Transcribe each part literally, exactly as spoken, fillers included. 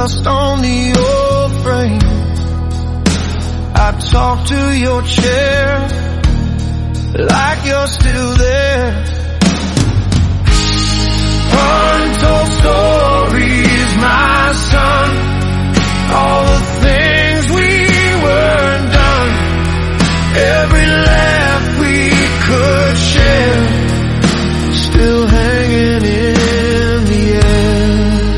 dust on the old frame. I talk to your chair like you're still there. Untold stories, my son, all the things we weren't done, every laugh we could share, still hanging in the air.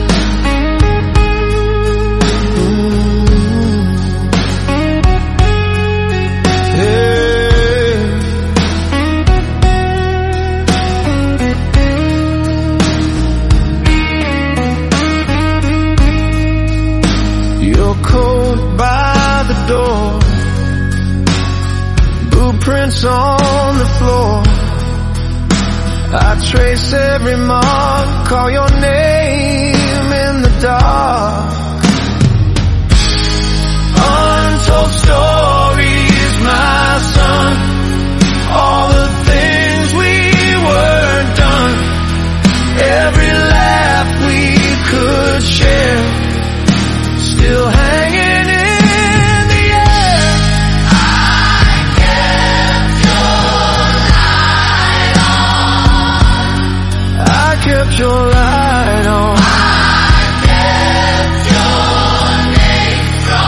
Door, blueprints on the floor. I trace every mark, call your name in the dark. Untold stories, my son, all the things we weren't done, every laugh we could share, still hanging in. Kept your light on. I kept your name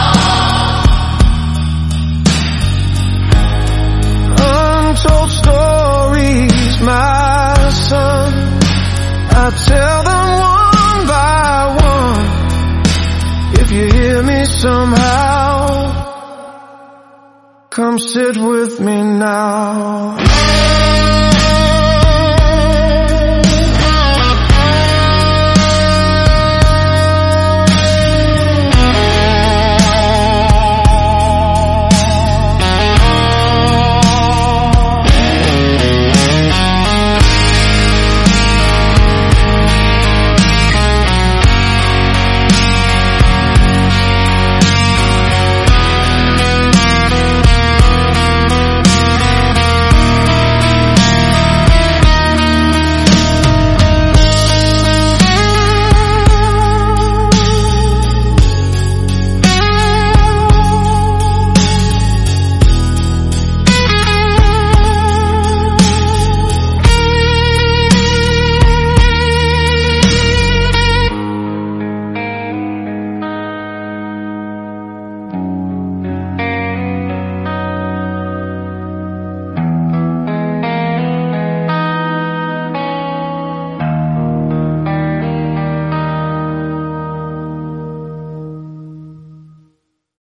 strong. Untold stories, my son, I tell them one by one. If you hear me somehow, come sit with me now.